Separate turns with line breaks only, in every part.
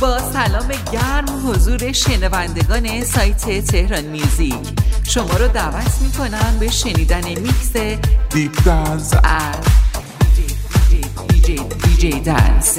با سلام گرم حضور شنوندگان سایت تهران میوزیک، شما رو دعوت میکنم به شنیدن میکس
دیپ دنس
از دیجی دنس.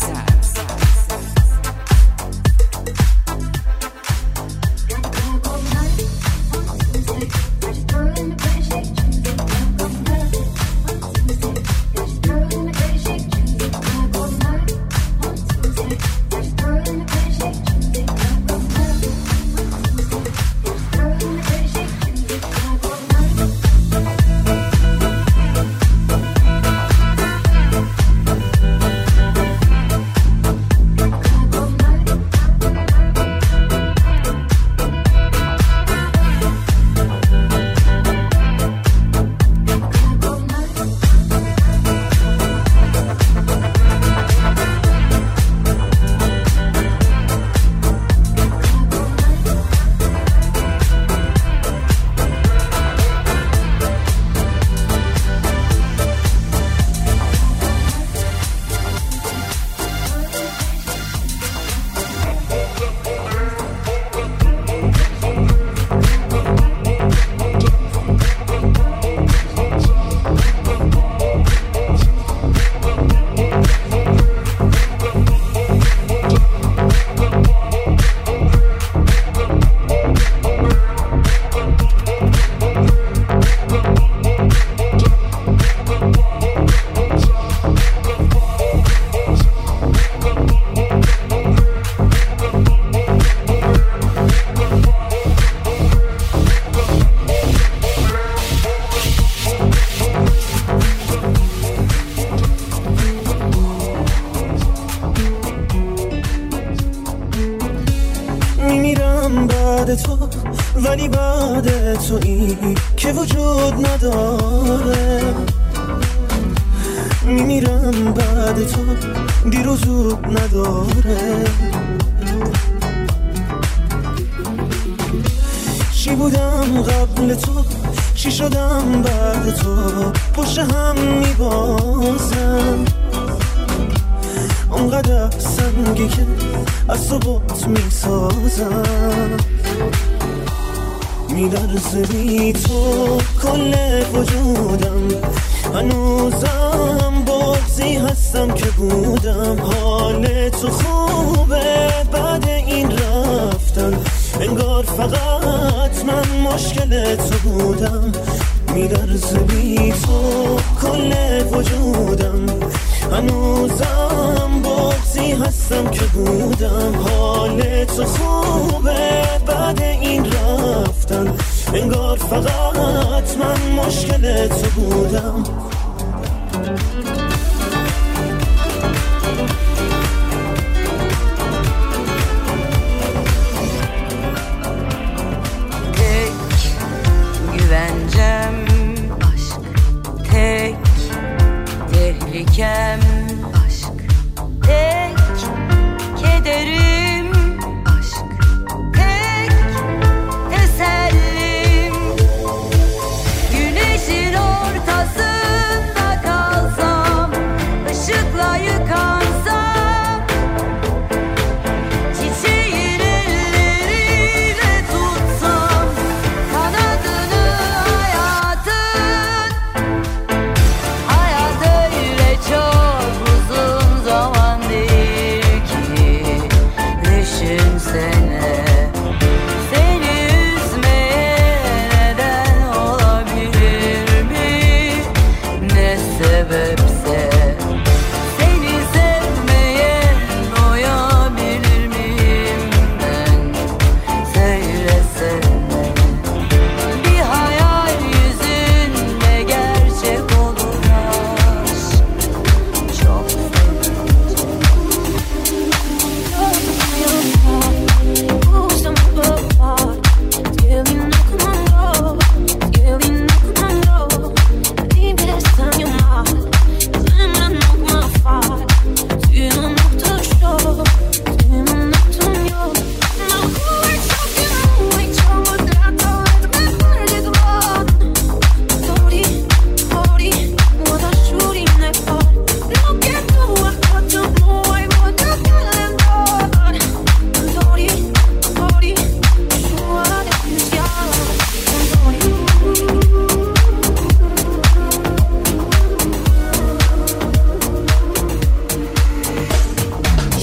ولی بعد تو این که وجود نداره، میمیرم بعد تو دیر و زود نداره. چی بودم قبل تو، چی شدم بعد تو، پشت هم میبازم اونقدر سنگی که از تو بات میسازم. میدرزه بی تو کل وجودم، هنوزم بغضی هستم که بودم. حال تو خوبه بعد این رفتن، انگار فقط من مشکل تو بودم. میدرزه بی تو کل وجودم، هنوزم بغضی هستم که بودم. حال تو خوبه بعد این رفتن، انگار فقط من مشکل تو بودم.
Tek güvencem aşk, tek tehlikem aşk, tek kederim aşk, tek tesellim. Güneşin ortasında kalsam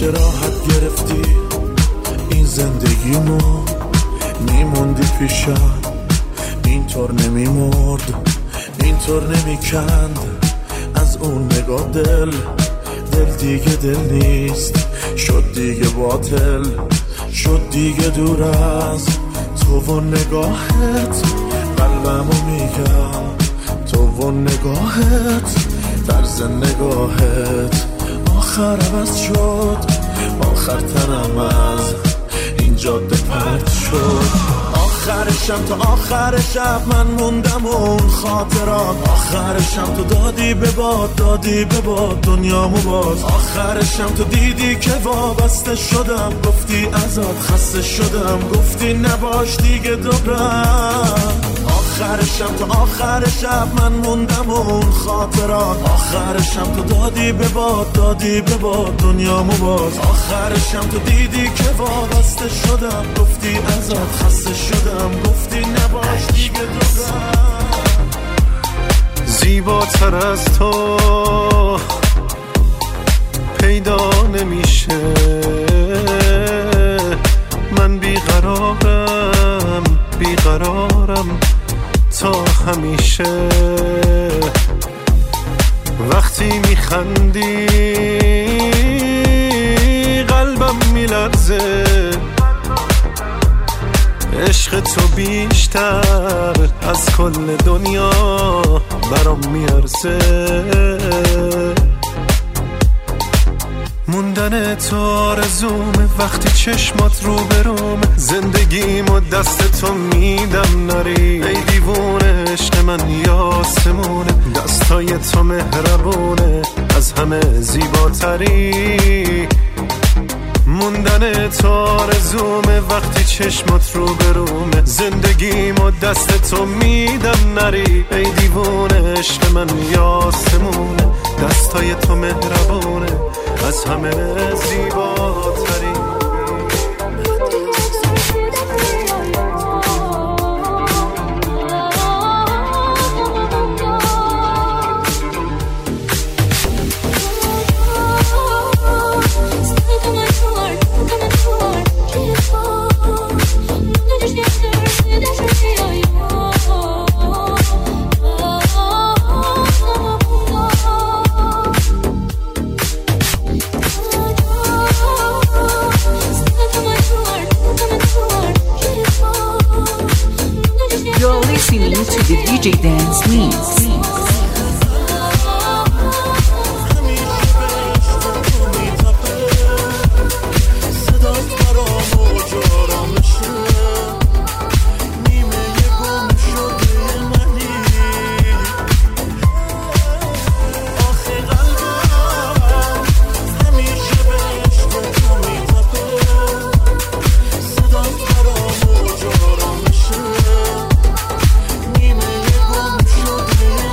چه راحت گرفتی این زندگیمو، میموندی پیشم اینطور نمیمرد، اینطور نمیکند از اون نگاه دل دیگه دل نیست، شد دیگه باطل، شد دیگه دور از تو و نگاهت، قلبمو میگم تو و نگاهت، طرز نگاهت آخر عوض شد، آخر تنم از این جاده پرت شد، آخرشم تا آخر شب من موندم اون خاطرات، آخرشم تو دادی به باد، دادی به باد دنیامو باز، آخرشم تو دیدی که وابسته شدم، گفتی ازت خسته شدم، گفتی نباش دیگه دورم، آخرشم تا آخر شب من موندم اون خاطرات، آخرشم تو دادی به باد، دادی به باد دنیامو باز، آخرشم تو دیدی که وابسته شدم، گفتی ازت خسته شدم، گفتی نباش دیگه دورم.
زیباتر از تو پیدا نمیشه، من بیقرارم بیقرارم تا همیشه، وقتی میخندی قلبم میلرزه، عشق تو بیشتر از کل دنیا برام میارزه، موندن تو آرزومه وقتی چشمات رو بروم، زندگیمو دست تو میدم نری، ای دیوونه عشق من یاسمونه، دستای تو مهربونه از همه زیباتری، موندن تو آرزومه وقتی چشمات رو برومه، زندگیمو دست تو میدم نری، ای دیوونه عشق من یاسمونه، دستای تو مهربونه از همه زیباتری.
Listening to the DJ Dance Mix.
نیمه گم شده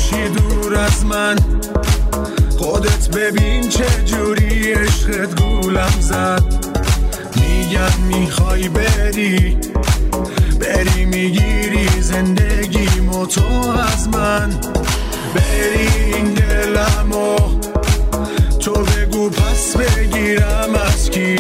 باشی دور از من. خودت ببین چه جوری عشقت گولم زد. میگن میخوای بری میگیری زندگیمو تو از من. بری این دلمو تو بگو پس بگیرم از کی.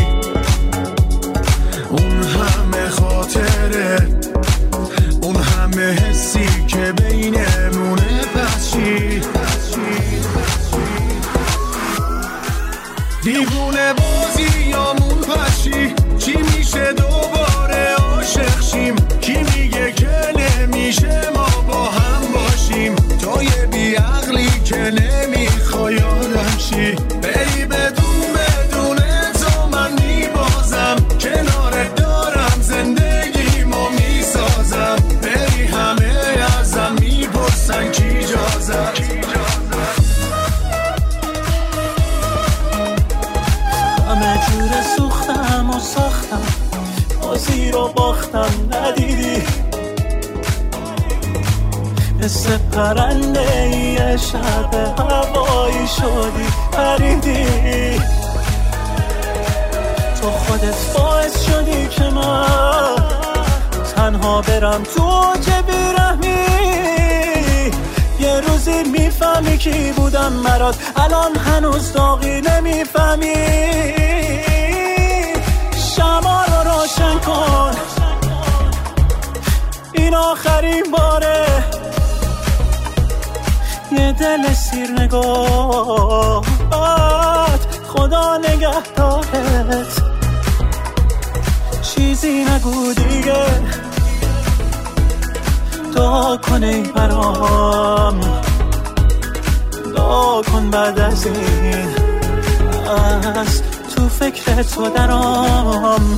اون همه خاطره اون همه حسی که بینمونه پس چی؟ دیوونه بازی یا مون پشی. چی میشه دوباره عاشق شیم؟ کی میگه که نمیشه ما با هم باشیم؟ تو یه بیعقلی که نمیخوای آدم شی. بری بدون تو من میبازم. کنارت دارم زندگیمو میسازم. بری همه ازم میپرسن کی جازم.
همه جور سوختم و ساختم بازی رو باختم ندیدی. مثل پرنده یه شب هوایی شدی پریدی. تو خودت باعث شدی که من تنها برم تو که بیرحمی. یه روزی میفهمی کی بودم برات. الان هنوز داغی نمیفهمی. شما رو روشن کن این آخرین باره. یه دل سیر نگاهت خدا نگهدارت. چیزی نگو دیگه دعا کن ای برام. دعا کن بعد از این از تو فکر تو درام.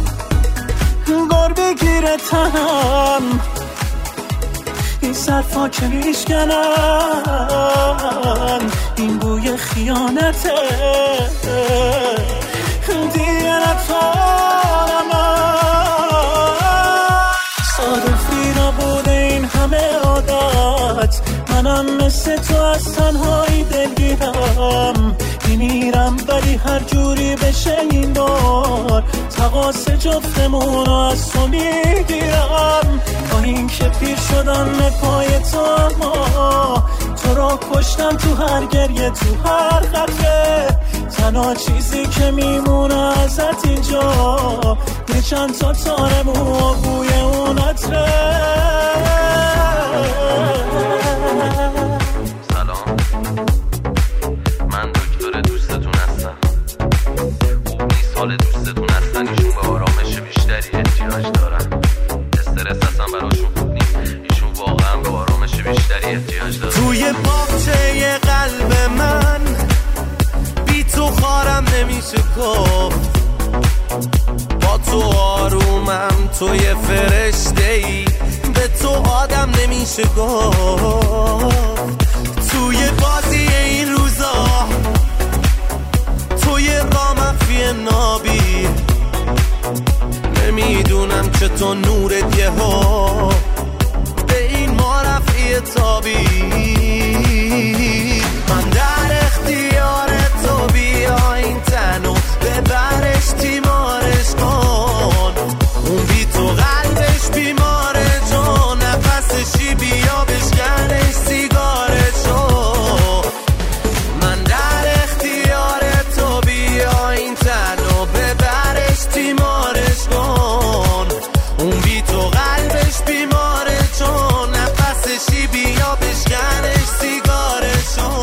گر بگیره تنم این صرفا که میشکنن. این بوی خیانته دیگه نتوانم. صادفی نبوده این همه عادت. منم مثل تو از تنهایی دلگیرم. میمیرم ولی هر جوری بشه این بار تقاص جفتمون رو از تو میگیرم. با این که پیر شدم به پای تو اما تو را کشتم تو هر گریه تو هر قطره. تنها چیزی که میمونه ازت اینجا یه چند تا تار مو و بوی اون عطره.
سلام، من دکتر دوستتون هستم. خوب نیست حال دوستتون هستن. ایشون به آرامش بیشتری احتیاج دارن. استرس اصلا براشون خوب نیست. ایشون واقعا به آرامش بیشتری احتیاج دارن.
توی باغچه قلب من بی تو خارم نمیشه گفت. با تو آرومم توی فرشته‌ای. به تو آدم نمیشه گفت. توی بازی این روزا توی راه مخفی نابی. نمیدونم چطور نورت یه ها به این ما رفعی تابی. من در اختیار تو بیا این تنو ببرش تیمارش کن. اون بی تو قلبش بیماره جون. نفسشی بیا بشکنش سیگارشو. من در اختیار تو بیا این تنو ببرش تیمارش کن. اون بی تو قلبش بیماره چون. نفسشی بیا بشکنش سیگارشو.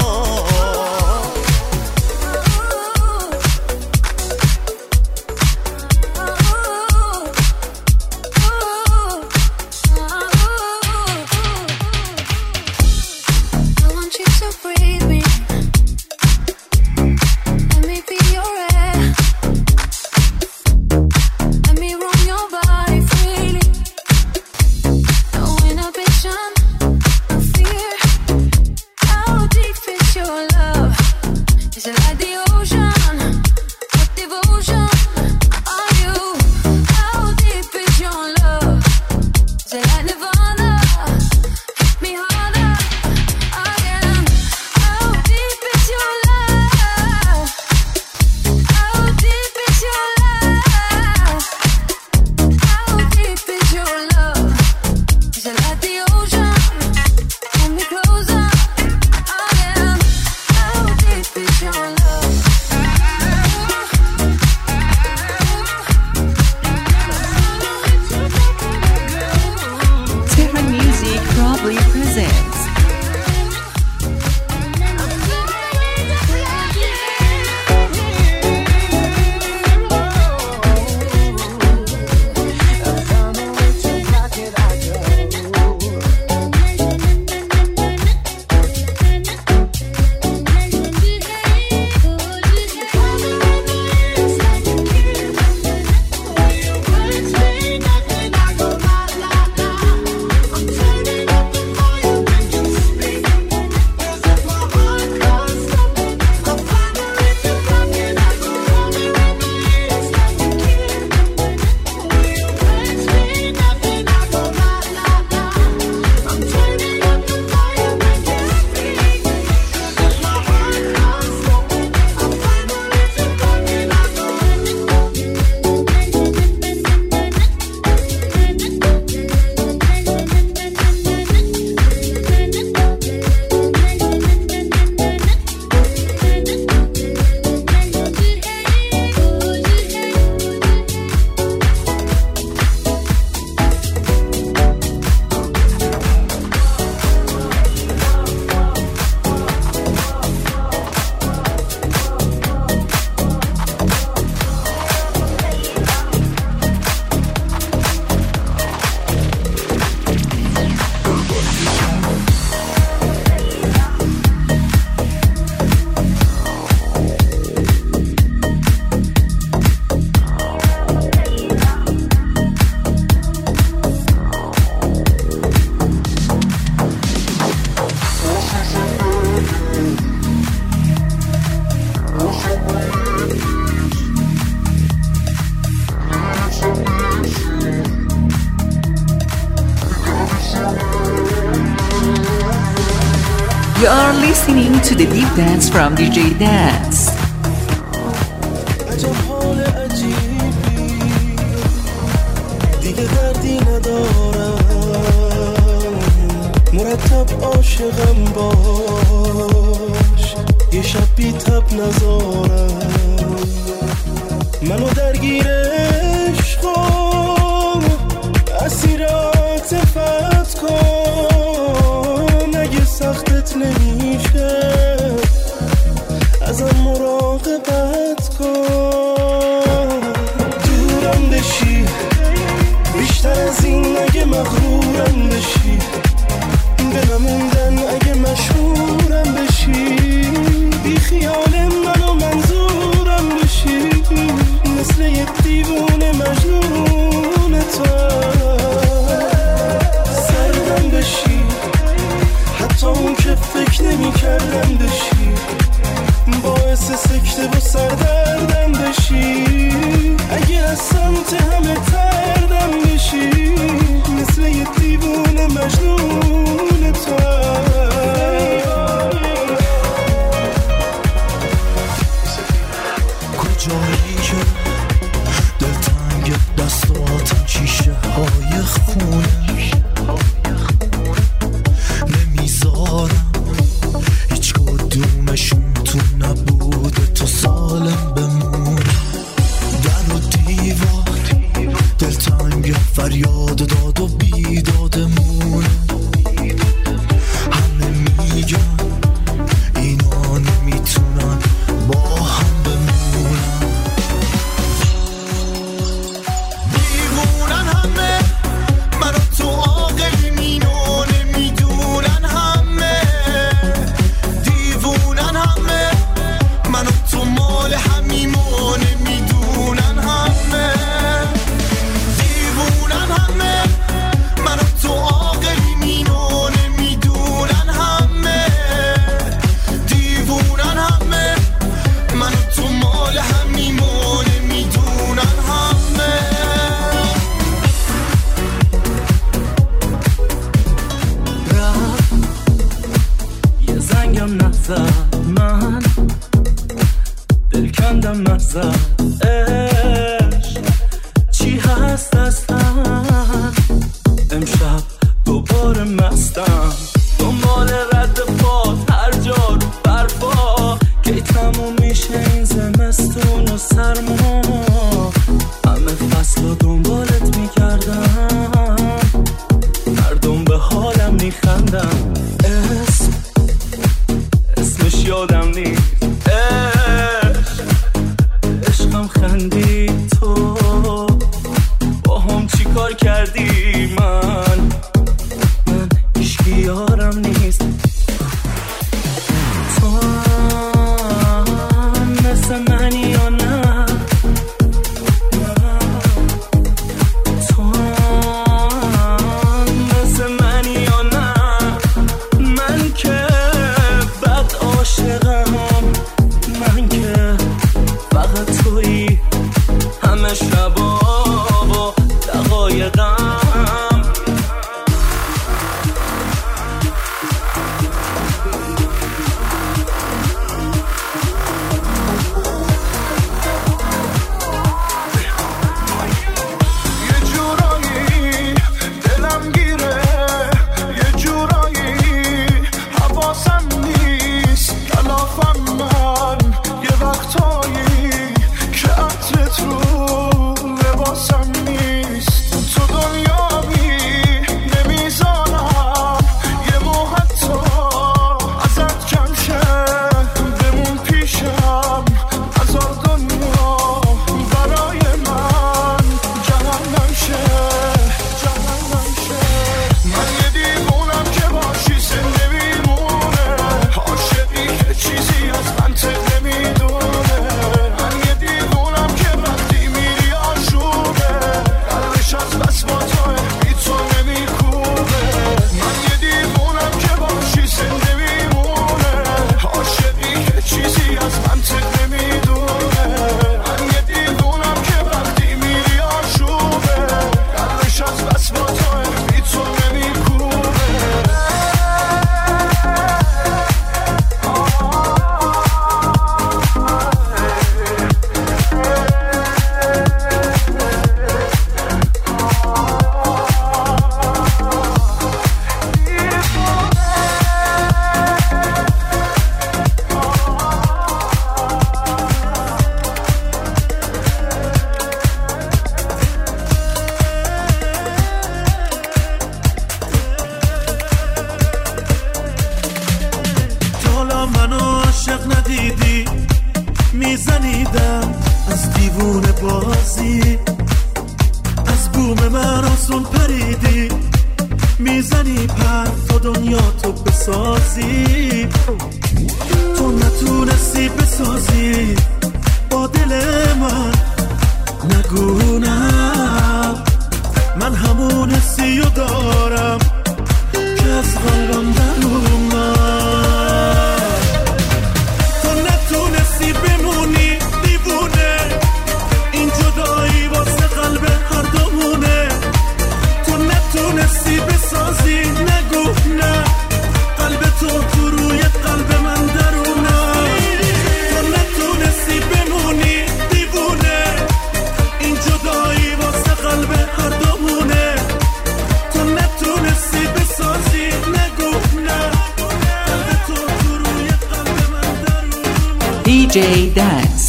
You are listening to the Deep Dance from DJ Dance.
عجب حال عجیبی دیگه دردی ندارم مرتب عاشقم باش یه شب بی تب نزارم منو درگیر عشقم اسیر عاطفت کن اگه سختت نمیشه ازم مراقبت کن دورم بشی بیشتر از این اگه مغرورم بشی به نموندن اگه مشهورم بشی بی خیال منو منظورم بشی مثل یه دیوونه مجنون تو سردم بشی حتی اون که فکر نمی کردم بشی باعث سکته و سردردم بشی اگه از سمت همه تردم بشی مثل یه دیوونه مجنون تو کجایی که دلتنگ دستاتم شیشه های خونه نمیذارم هیچ کدومشون تو نبوده تا سالم بمونه در و دیوار دلتنگ فریاد داد و بیدادمونه همه میگن اینا نمیتونن با هم بمونن دیوونن همه منو تو عاقل مینو نمیدونن همه دیوونن همه منو تو مال همیمو نمیدونن همه دیوونن همه منو تو عاقل مینو نمیدونن همه دیوونن همه منو تو مال همیمو نمیدونن همه یه زنگم نزد من دل کندم نزد عشق چی هست اصلا امشب دوباره مستم دنبال رد پات هر جا رو برفا کی تموم میشه این زمستون و سرما همه فصل رو دنبالت میکردم مردم به حالم میخندم اسمش یادم نیست عشقم خندی تو با هم
عرق ندیدی میزنیدم از دیوونه بازی، از بوم من آسون پریدی میزنی پر تا دنیا تو بسازی. تو نتونستی بسازی با دل من، نگو نه من همون حسی رو دارم که از قلبم در اومد. تو نتونستی بمونی دیوونه، این جدایی واسه قلب هر دومونه. تو نتونستی بسازی، نگو نه قلب تو روی قلب من درونه. تو نتونستی بمونی دیوونه، این جدایی واسه قلب هر دومونه. تو نتونستی بسازی، نگو نه قلب تو روی قلب من درونه.
DJ Dance.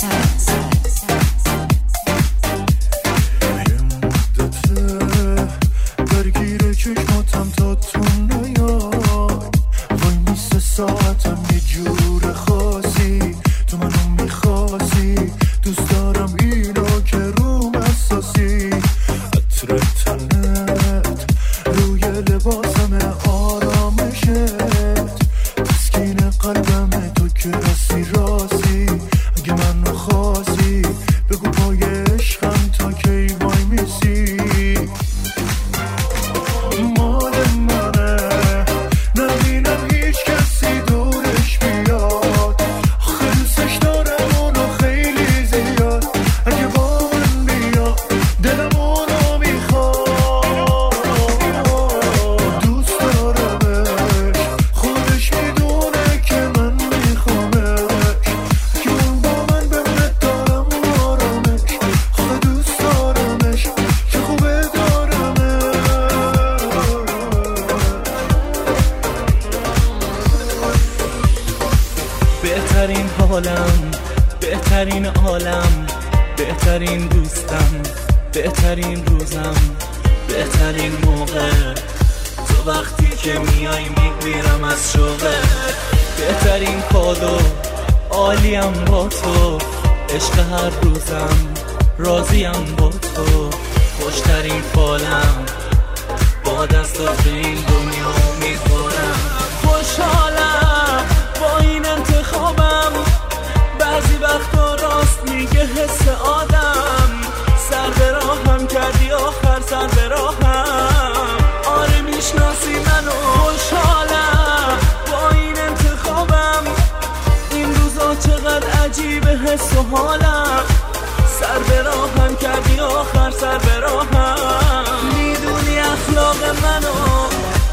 بهترین حالم، بهترین عالم، بهترین دوستم، بهترین روزم، بهترین موقع تو وقتی که میای میمیرم از شوقه. بهترین کادو عالیم با تو، عشق هر روزم راضیم با تو. خوشترین فالم با دستات به این دنیا میذارم. خوشحالم با این انتخابم، بعضی وقتا راست میگه حس آدم. سر به راهم کردی آخر سر به راهم، آره میشناسی منو. خوشحالم با این انتخابم، این روزا چقدر عجیبه حس و حالم. سر به راهم کردی آخر سر به راهم، میدونی اخلاق منو.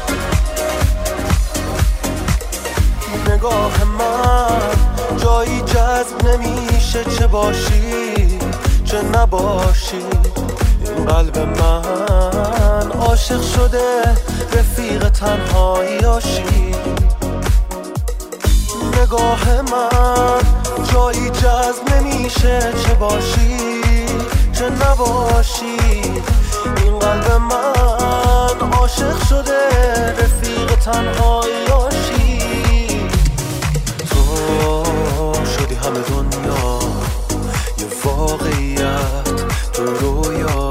نگاه من جایی جذب نمیشه، چه باشی چه نباشی. این قلب من عاشق شده رفیق تنهاییاشی. نگاه من جایی جذب نمیشه، چه باشی چه نباشی. این قلب من عاشق شده رفیق تنهاییاشی. شدی همه دنیا یه واقعیت تو رویا،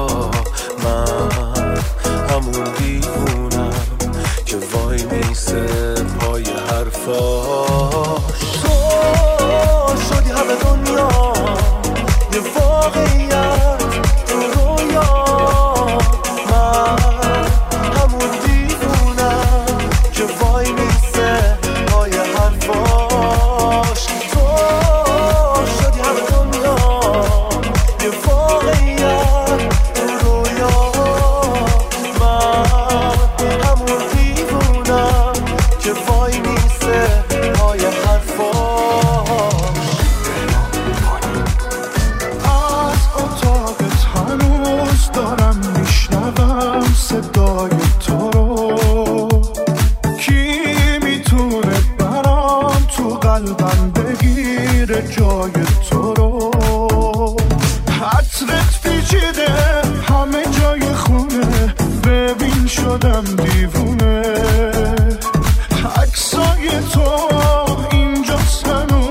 من همون دیوونم که وای میسه پای حرفاش. تو شدی همه دنیا یه واقعیت تو رویا، من همون دیوونم که وای میسه پای حرفاش.
عکسای تو اینجاست هنوز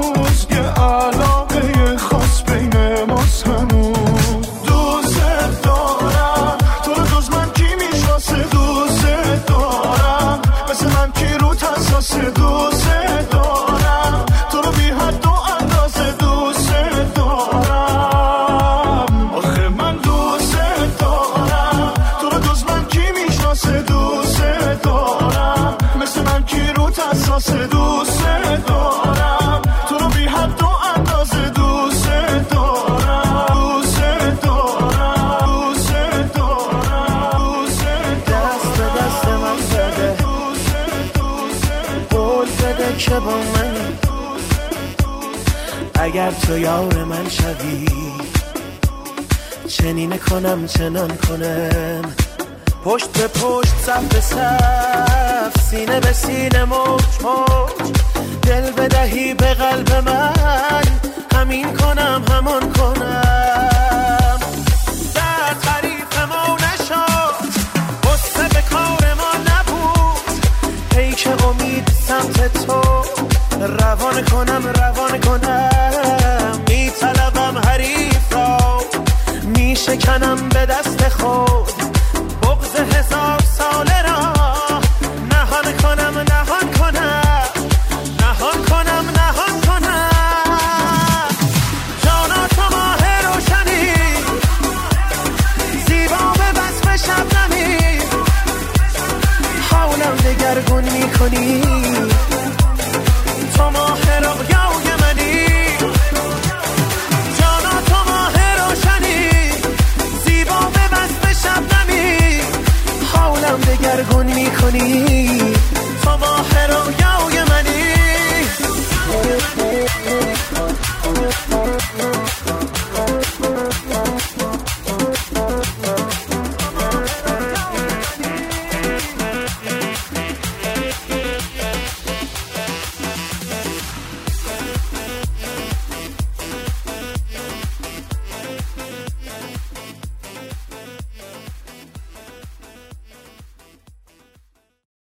میشناسه دوست دارم تو رو بی حد و اندازه دوست دارم آخه من دوست دارم تو رو جز من کی میشناسه دوست دارم مثل من کی رو تساس دوست دارم تو رو بی حد و اندازه دوست دارم دوست دارم دوست دارم دوست دست به دست من بده قول بده که با من اگر تو یار من شوی چنین کنم چنان کنم پشت به پشت صف به صف سینه به سینه موج موج دل بدهی به قلب من همین کنم همان کنم در تعریف ما نشد غصه به کار ما نبود پیک امید سمت تو روان کنم میطلبم حریف را میشکنم به دست خود